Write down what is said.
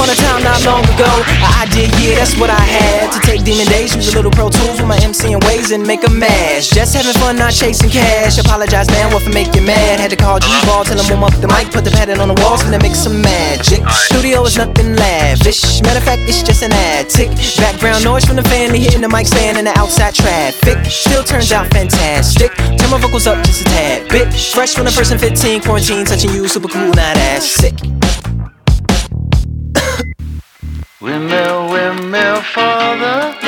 upon a time not long ago, an idea, yeah, that's what I had. To take Demon Days, use a little Pro Tools with my MC and ways and make a mash. Just having fun, not chasing cash. Apologize, man, what for make you mad? Had to call G-Ball, tell him warm up the mic, put the pattern on the walls, finna make some magic. Studio is nothing lavish, matter of fact, it's just an attic. Background noise from the family hitting the mic stand in the outside traffic. Still turns out fantastic. Turn my vocals up just a tad bit. Fresh from the first and 15, quarantine touching you, super cool, not as sick. Windmill, windmill for the